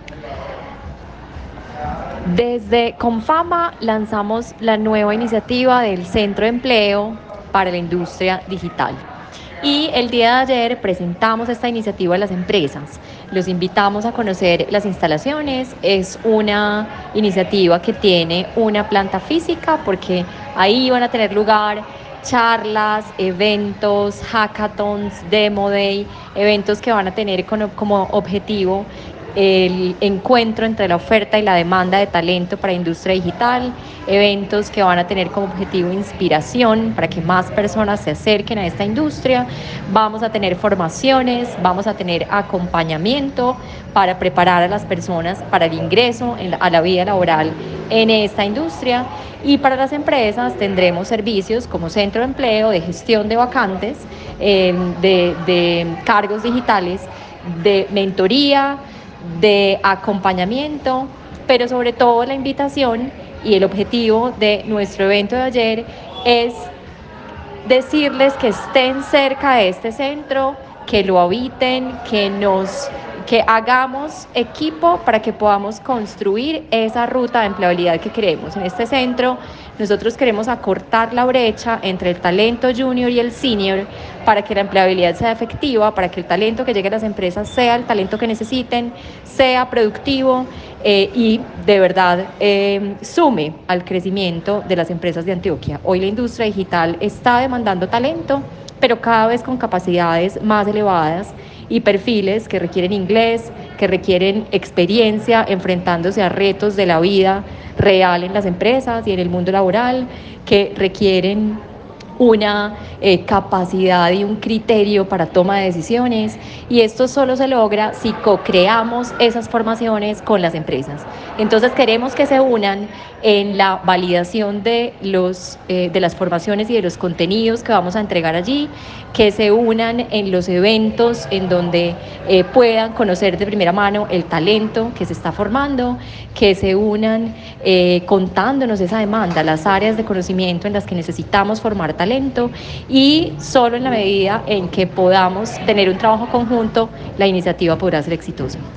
Desde Confama lanzamos la nueva iniciativa del Centro de Empleo para la Industria Digital. Y el día de ayer presentamos esta iniciativa a las empresas. Los invitamos a conocer las instalaciones. Es una iniciativa que tiene una planta física porque ahí van a tener lugar charlas, eventos, hackathons, demo day, eventos que van a tener como objetivo el encuentro entre la oferta y la demanda de talento para industria digital, eventos que van a tener como objetivo inspiración para que más personas se acerquen a esta industria. Vamos a tener formaciones, vamos a tener acompañamiento para preparar a las personas para el ingreso a la vida laboral en esta industria. Y para las empresas tendremos servicios como centro de empleo, de gestión de vacantes, de cargos digitales, de mentoría, de acompañamiento, pero sobre todo la invitación y el objetivo de nuestro evento de ayer es decirles que estén cerca de este centro, que lo habiten, que hagamos equipo para que podamos construir esa ruta de empleabilidad que queremos. En este centro nosotros queremos acortar la brecha entre el talento junior y el senior para que la empleabilidad sea efectiva, para que el talento que llegue a las empresas sea el talento que necesiten, sea productivo y de verdad sume al crecimiento de las empresas de Antioquia. Hoy la industria digital está demandando talento, pero cada vez con capacidades más elevadas y perfiles que requieren inglés, que requieren experiencia enfrentándose a retos de la vida real en las empresas y en el mundo laboral, que requieren una capacidad y un criterio para toma de decisiones, y esto solo se logra si co-creamos esas formaciones con las empresas. Entonces queremos que se unan en la validación de las formaciones y de los contenidos que vamos a entregar allí, que se unan en los eventos en donde puedan conocer de primera mano el talento que se está formando, que se unan contándonos esa demanda, las áreas de conocimiento en las que necesitamos formar talento, y solo en la medida en que podamos tener un trabajo conjunto, la iniciativa podrá ser exitosa.